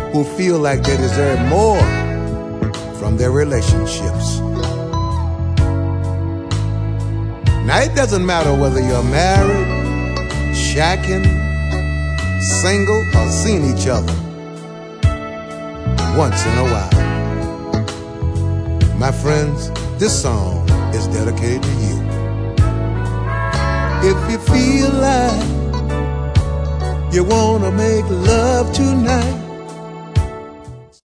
who feel like they deserve more from their relationships. Now, it doesn't matter whether you're married, shacking, single, or seeing each other once in a while. My friends, this song is dedicated to you. If you feel like you wanna make love tonight,